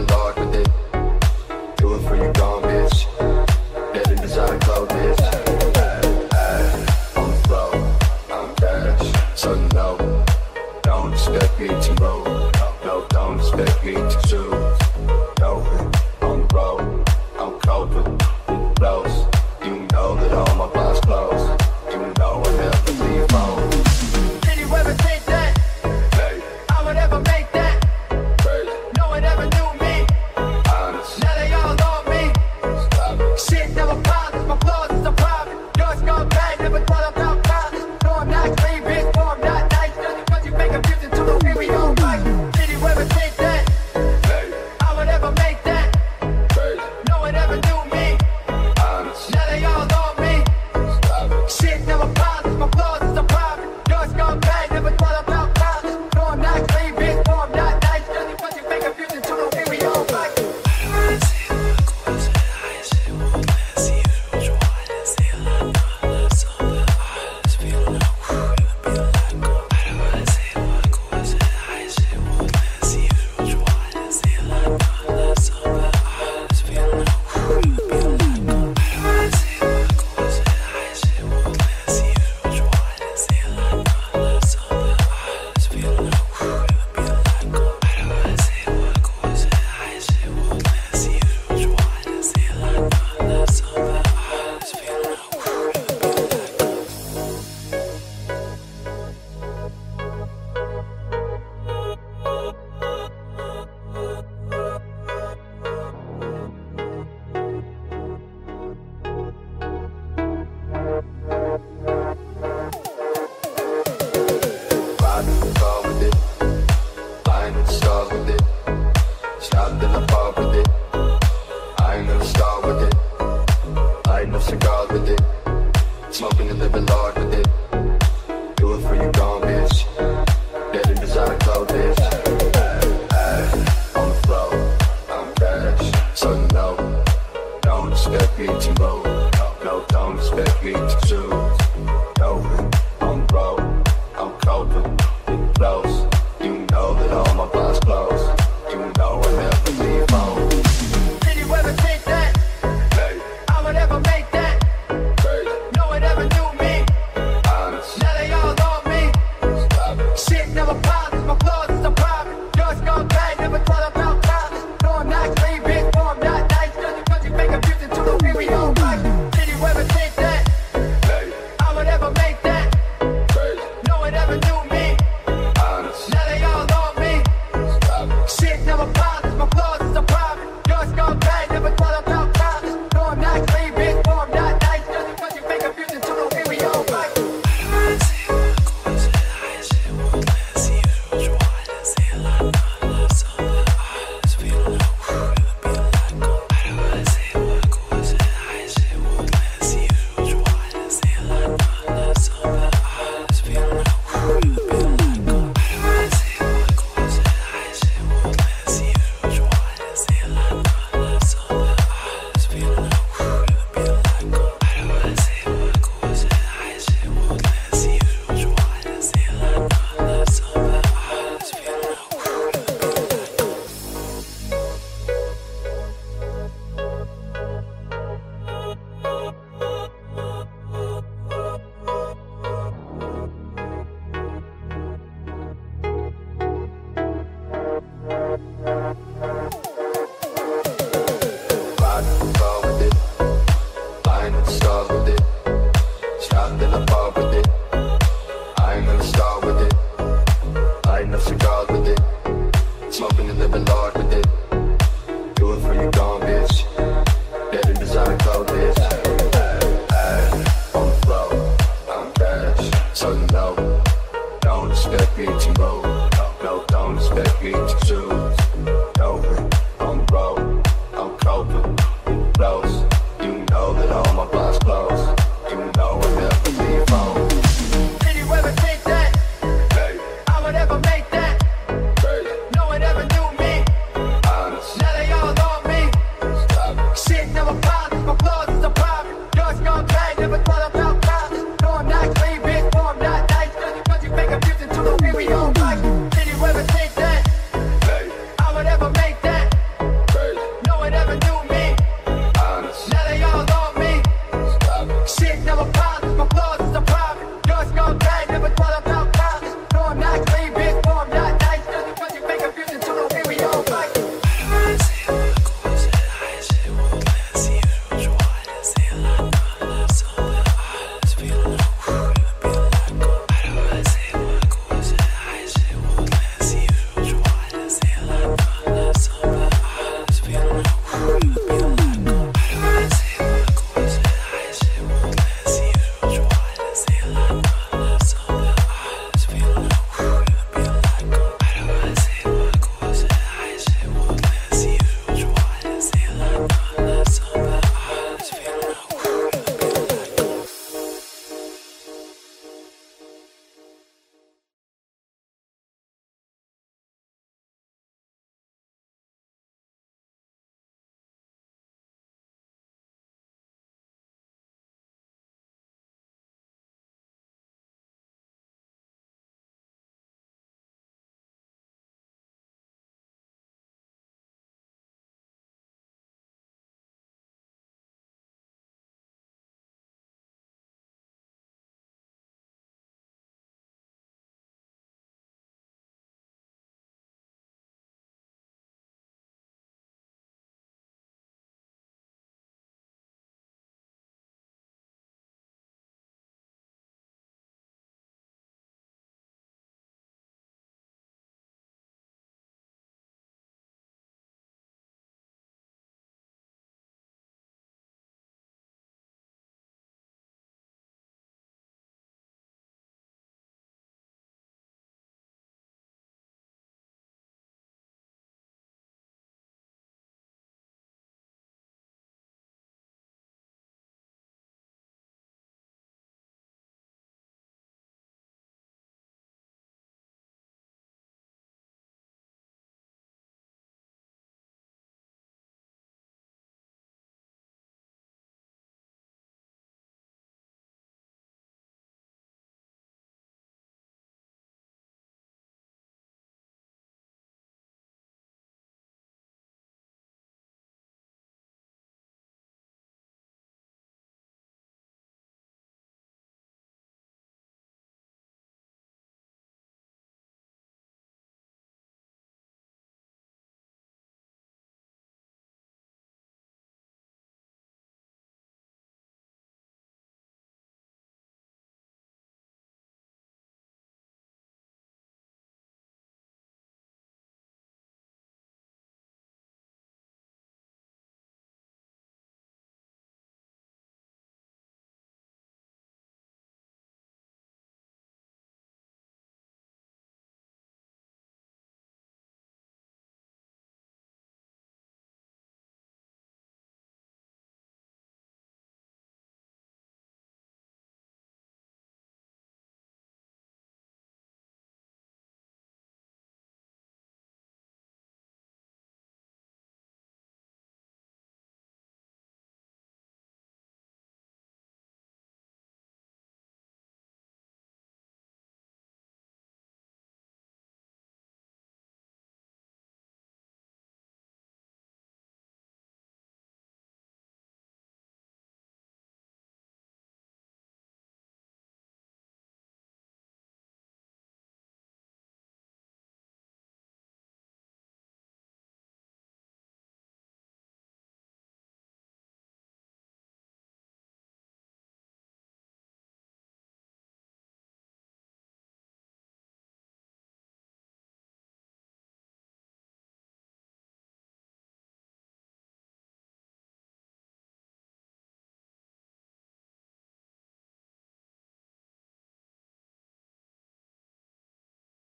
living large with it. Do it for you gone, bitch. Get a designer clothes, bitch. On the floor, I'm cash, so no. Don't expect me to move. No, don't expect me to choose. No, on the road, I'm coping with blows. You know that all my bars closed. You know I never leave home. Did you ever think that I would ever make that? No one ever knew me. Honest. Now they all love me. Shit never bothers, my flaws is a problem. Yours gone bad, never thought about violence. No, I'm not clean, bitch, no, I'm not nice. Just because you make a music to the way we don't fight. Did you ever think that I would ever make that? No one ever knew me. Honest. Now they all love me. Shit never bothers, my flaws is a problem. Yours gone bad, never thought about violence. No, I'm not clean, bitch, no, I'm not nice. Just because you make a music to the way we don't fight. Smoking and living large with it. Do it for you gone, bitch. Get a designer clothes, bitch. On the floor, I'm cash, so no. Don't expect me to move. No, don't expect me to choose.